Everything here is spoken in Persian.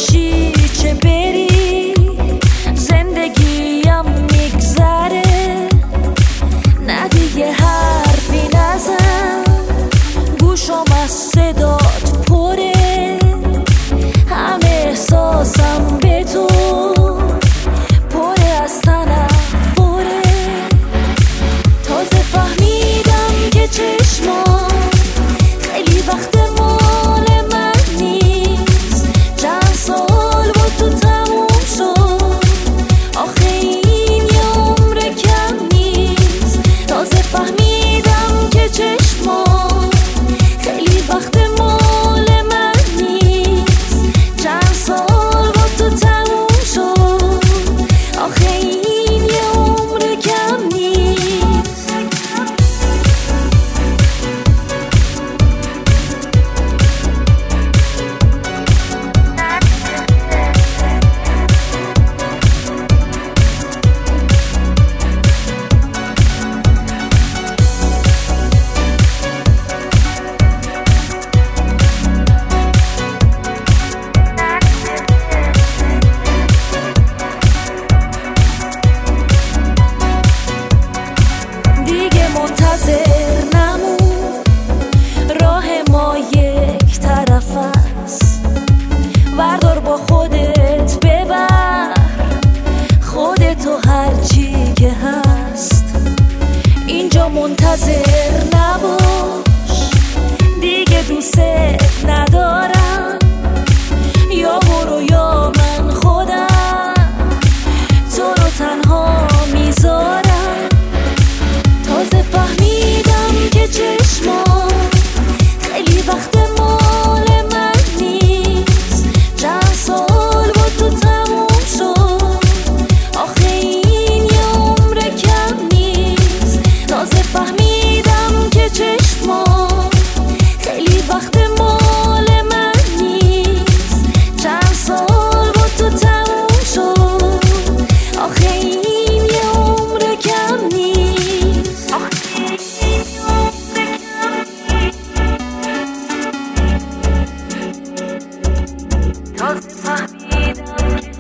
باشی چه بری، زندگیم میگذره. نه دیگه حرفی نزن، گوشم از صدات پره. همه احساسم به تو پره، از تنم پره. تازه فهمیدم که چشمام خیلی وقت مال من نیست. چند سال با تو تموم شد، آخه این یه عمر کم نیست. تازه فهمیدم که چشمام خیلی وقت مال من نیست. چند سال با تو تموم شد، آخه این یه عمر کم نیست. منتظر نمون، راه ما یک طرف است. وردار با خودت ببر خودتو هرچی که هست. اینجا منتظر نباش، دیگه دوست ندارم. یا برو یا من خودم تو رو تنها میذارم. تازه فهمیدم که چشمام خیلی وقت مال من نیست. چند سال با تو تموم شد، آخه این یه عمر کم نیست. تازه فهمیدم که چشمام خیلی وقت مال من نیست. چند سال با تو تموم شد، آخه این یه عمر کم نیست. تازه فهمیدم که